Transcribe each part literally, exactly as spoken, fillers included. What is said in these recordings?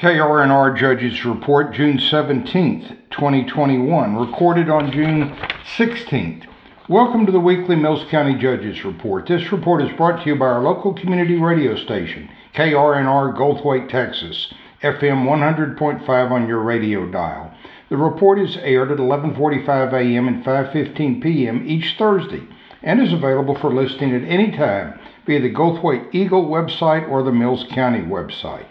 K R N R Judges Report, June seventeenth, twenty twenty-one, recorded on June sixteenth. Welcome to the weekly Mills County Judges Report. This report is brought to you by our local community radio station, K R N R Goldthwaite, Texas, F M one hundred point five on your radio dial. The report is aired at eleven forty-five a m and five fifteen p m each Thursday and is available for listening at any time via the Goldthwaite Eagle website or the Mills County website.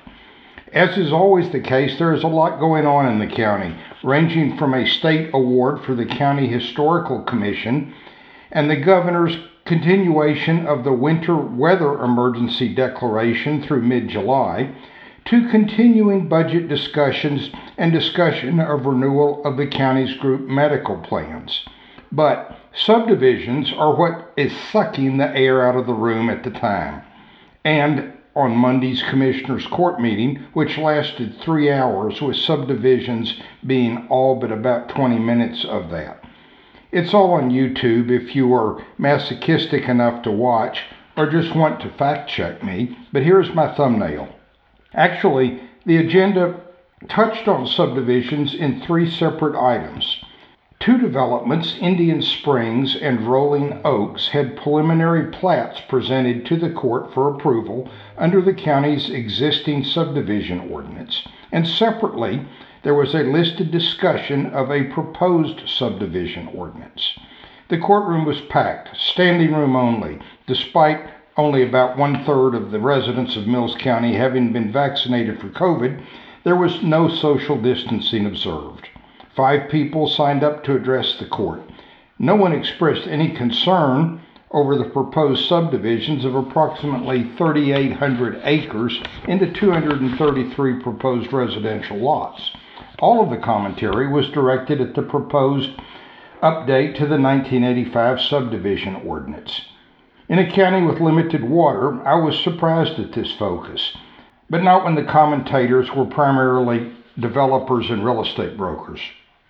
As is always the case, there is a lot going on in the county, ranging from a state award for the County Historical Commission and the governor's continuation of the winter weather emergency declaration through mid-July, to continuing budget discussions and discussion of renewal of the county's group medical plans. But subdivisions are what is sucking the air out of the room at the time. And on Monday's Commissioners' Court meeting, which lasted three hours, with subdivisions being all but about twenty minutes of that. It's all on YouTube if you are masochistic enough to watch or just want to fact check me, but here's my thumbnail. Actually, the agenda touched on subdivisions in three separate items. Two developments, Indian Springs and Rolling Oaks, had preliminary plats presented to the court for approval under the county's existing subdivision ordinance. And separately, there was a listed discussion of a proposed subdivision ordinance. The courtroom was packed, standing room only, despite only about one-third of the residents of Mills County having been vaccinated for COVID. There was no social distancing observed. Five people signed up to address the court. No one expressed any concern over the proposed subdivisions of approximately three thousand eight hundred acres into two hundred thirty-three proposed residential lots. All of the commentary was directed at the proposed update to the nineteen eighty-five subdivision ordinance. In a county with limited water, I was surprised at this focus, but not when the commentators were primarily developers and real estate brokers.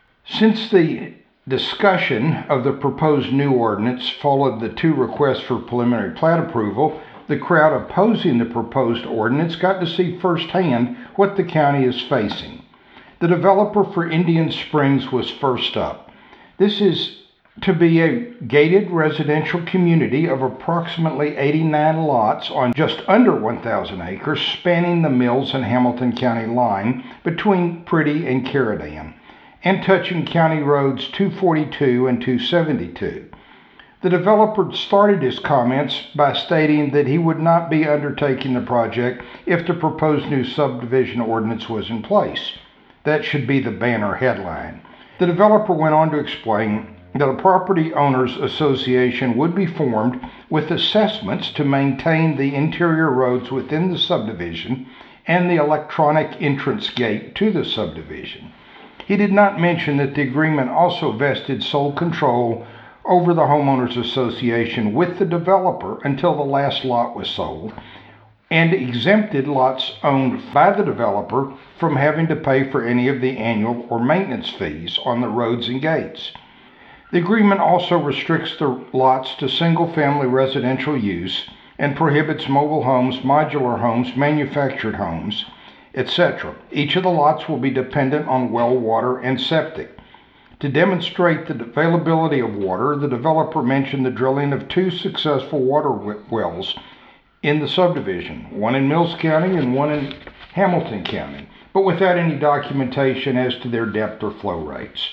Since the discussion of the proposed new ordinance followed the two requests for preliminary plat approval, the crowd opposing the proposed ordinance got to see firsthand what the county is facing. The developer for Indian Springs was first up. This is to be a gated residential community of approximately eighty-nine lots on just under one thousand acres, spanning the Mills and Hamilton County line between Priddy and Caradan, and touching County Roads two forty-two and two seventy-two. The developer started his comments by stating that he would not be undertaking the project if the proposed new subdivision ordinance was in place. That should be the banner headline. The developer went on to explain that a property owners association would be formed with assessments to maintain the interior roads within the subdivision and the electronic entrance gate to the subdivision. He did not mention that the agreement also vested sole control over the homeowners association with the developer until the last lot was sold, and exempted lots owned by the developer from having to pay for any of the annual or maintenance fees on the roads and gates. The agreement also restricts the lots to single-family residential use and prohibits mobile homes, modular homes, manufactured homes, et cetera. Each of the lots will be dependent on well water and septic. To demonstrate the availability of water, the developer mentioned the drilling of two successful water wells in the subdivision, one in Mills County and one in Hamilton County, but without any documentation as to their depth or flow rates.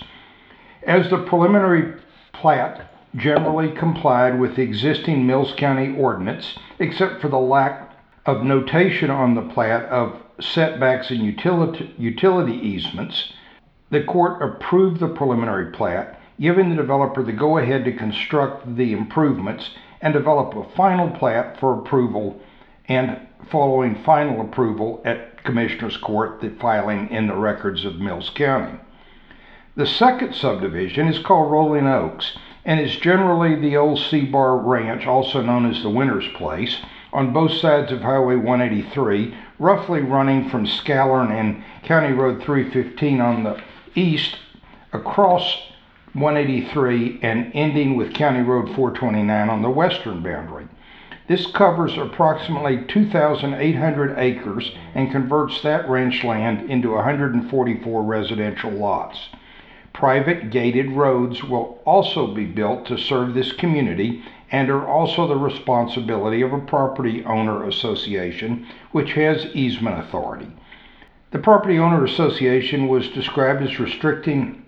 As the preliminary plat generally complied with the existing Mills County ordinance, except for the lack of notation on the plat of setbacks and utility, utility easements, the court approved the preliminary plat, giving the developer the go-ahead to construct the improvements and develop a final plat for approval, and following final approval at Commissioners' Court, the filing in the records of Mills County. The second subdivision is called Rolling Oaks and is generally the old C-Bar Ranch, also known as the Winter's Place, on both sides of Highway one eighty-three, roughly running from Scallern and County Road three fifteen on the east across one eighty-three and ending with County Road four twenty-nine on the western boundary. This covers approximately two thousand eight hundred acres and converts that ranch land into one hundred forty-four residential lots. Private gated roads will also be built to serve this community and are also the responsibility of a property owner association, which has easement authority. The property owner association was described as restricting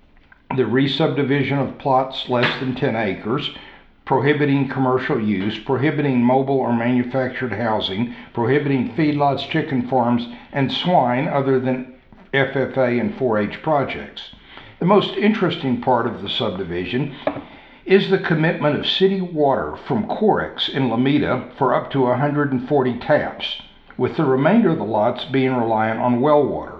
the re-subdivision of plots less than ten acres, prohibiting commercial use, prohibiting mobile or manufactured housing, prohibiting feedlots, chicken farms, and swine other than F F A and four H projects. The most interesting part of the subdivision is the commitment of city water from Corex in Lomita for up to one hundred forty taps, with the remainder of the lots being reliant on well water.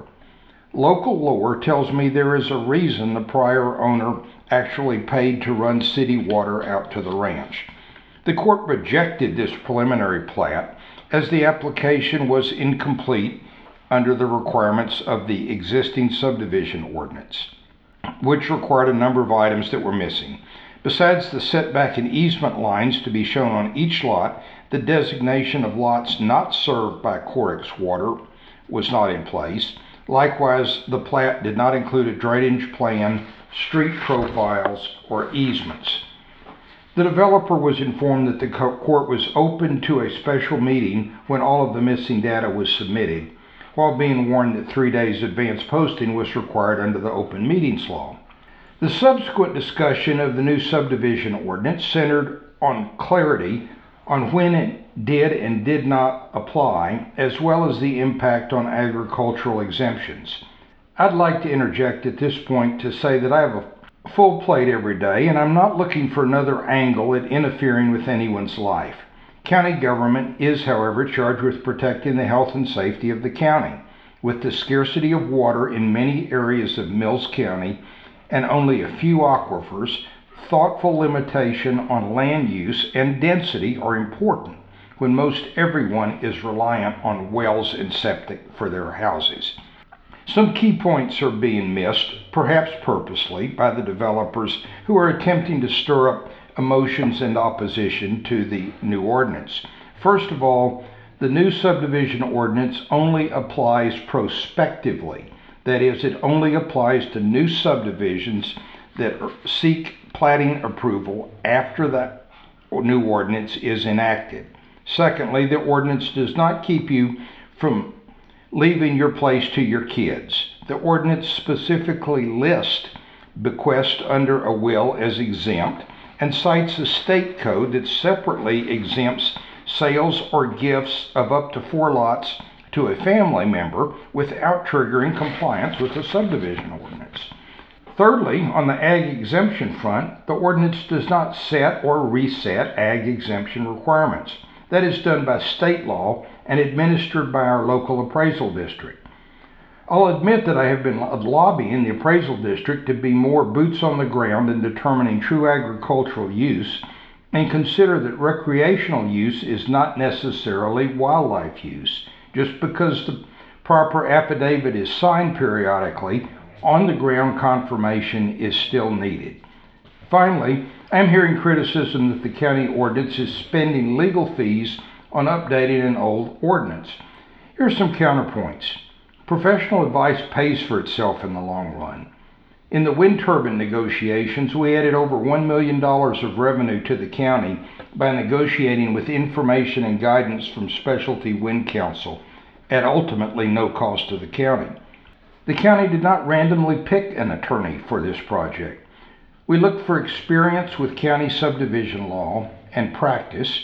Local lore tells me there is a reason the prior owner actually paid to run city water out to the ranch. The court rejected this preliminary plat as the application was incomplete under the requirements of the existing subdivision ordinance, which required a number of items that were missing. Besides the setback and easement lines to be shown on each lot, the designation of lots not served by Corex water was not in place. Likewise, the plat did not include a drainage plan, street profiles, or easements. The developer was informed that the court was open to a special meeting when all of the missing data was submitted, while being warned that three days advance posting was required under the open meetings law. The subsequent discussion of the new subdivision ordinance centered on clarity on when it did and did not apply, as well as the impact on agricultural exemptions. I'd like to interject at this point to say that I have a full plate every day, and I'm not looking for another angle at interfering with anyone's life. County government is, however, charged with protecting the health and safety of the county. With the scarcity of water in many areas of Mills County and only a few aquifers, thoughtful limitation on land use and density are important when most everyone is reliant on wells and septic for their houses. Some key points are being missed, perhaps purposely, by the developers who are attempting to stir up emotions and opposition to the new ordinance. First of all, the new subdivision ordinance only applies prospectively. That is, it only applies to new subdivisions that seek platting approval after the new ordinance is enacted. Secondly, the ordinance does not keep you from leaving your place to your kids. The ordinance specifically lists bequest under a will as exempt and cites a state code that separately exempts sales or gifts of up to four lots to a family member without triggering compliance with the subdivision ordinance. Thirdly, on the ag exemption front, the ordinance does not set or reset ag exemption requirements. That is done by state law and administered by our local appraisal district. I'll admit that I have been lobbying the appraisal district to be more boots on the ground in determining true agricultural use and consider that recreational use is not necessarily wildlife use. Just because the proper affidavit is signed periodically, on-the-ground confirmation is still needed. Finally, I am hearing criticism that the county ordinance is spending legal fees on updating an old ordinance. Here are some counterpoints. Professional advice pays for itself in the long run. In the wind turbine negotiations, we added over one million dollars of revenue to the county by negotiating with information and guidance from Specialty Wind Council at ultimately no cost to the county. The county did not randomly pick an attorney for this project. We looked for experience with county subdivision law and practice.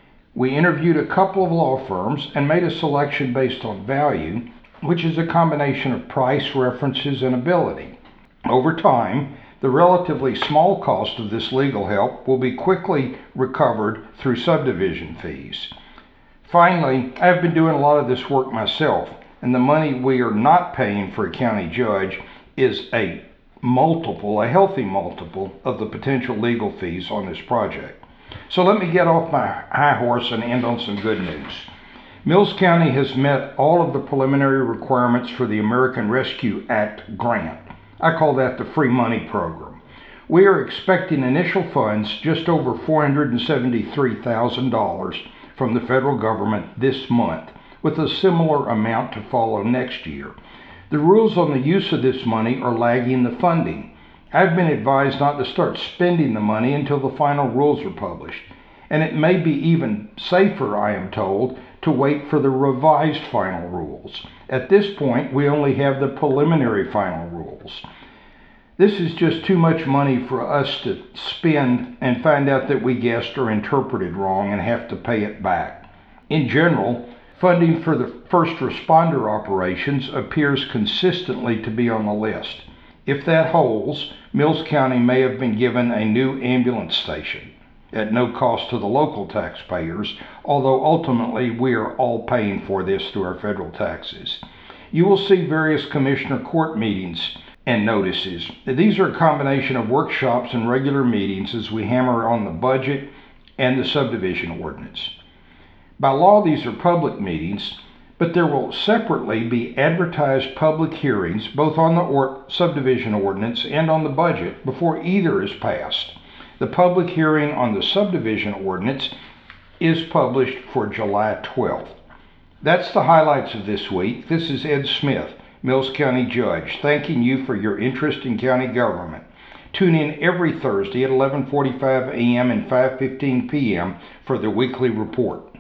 We interviewed a couple of law firms and made a selection based on value, which is a combination of price, references, and ability. Over time, the relatively small cost of this legal help will be quickly recovered through subdivision fees. Finally, I have been doing a lot of this work myself, and the money we are not paying for a county judge is a multiple, a healthy multiple of the potential legal fees on this project. So let me get off my high horse and end on some good news. Mills County has met all of the preliminary requirements for the American Rescue Act grant. I call that the free money program. We are expecting initial funds just over four hundred seventy-three thousand dollars from the federal government this month, with a similar amount to follow next year. The rules on the use of this money are lagging the funding. I've been advised not to start spending the money until the final rules are published, and it may be even safer, I am told, to wait for the revised final rules. At this point, we only have the preliminary final rules. This is just too much money for us to spend and find out that we guessed or interpreted wrong and have to pay it back. In general, funding for the first responder operations appears consistently to be on the list. If that holds, Mills County may have been given a new ambulance station at no cost to the local taxpayers, although ultimately we are all paying for this through our federal taxes. You will see various commissioner court meetings and notices. These are a combination of workshops and regular meetings as we hammer on the budget and the subdivision ordinance. By law, these are public meetings, but there will separately be advertised public hearings both on the or- subdivision ordinance and on the budget before either is passed. The public hearing on the subdivision ordinance is published for July twelfth. That's the highlights of this week. This is Ed Smith, Mills County Judge, thanking you for your interest in county government. Tune in every Thursday at eleven forty-five a m and five fifteen p m for the weekly report.